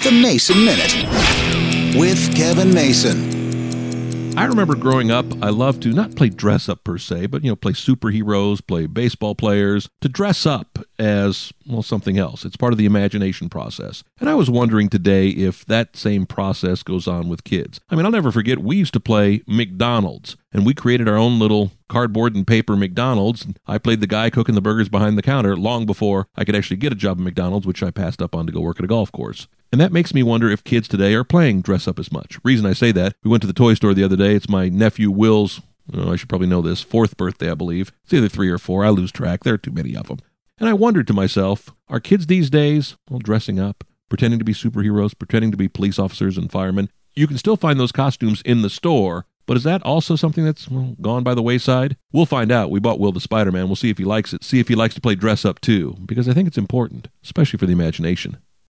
The Mason Minute with Kevin Mason. I remember growing up, I loved to not play dress up per se, but, play superheroes, play baseball players, to dress up as, something else. It's part of the imagination process. And I was wondering today if that same process goes on with kids. I'll never forget, we used to play McDonald's, and we created our own little cardboard and paper McDonald's. I played the guy cooking the burgers behind the counter long before I could actually get a job at McDonald's, which I passed up on to go work at a golf course. And that makes me wonder if kids today are playing dress up as much. Reason I say that, we went to the toy store the other day. It's my nephew Will's, I should probably know this, 4th birthday, I believe. It's either 3 or 4. I lose track. There are too many of them. And I wondered to myself, are kids these days, dressing up, pretending to be superheroes, pretending to be police officers and firemen? You can still find those costumes in the store, but is that also something that's gone by the wayside? We'll find out. We bought Will the Spider-Man. We'll see if he likes it. See if he likes to play dress up too, because I think it's important, especially for the imagination.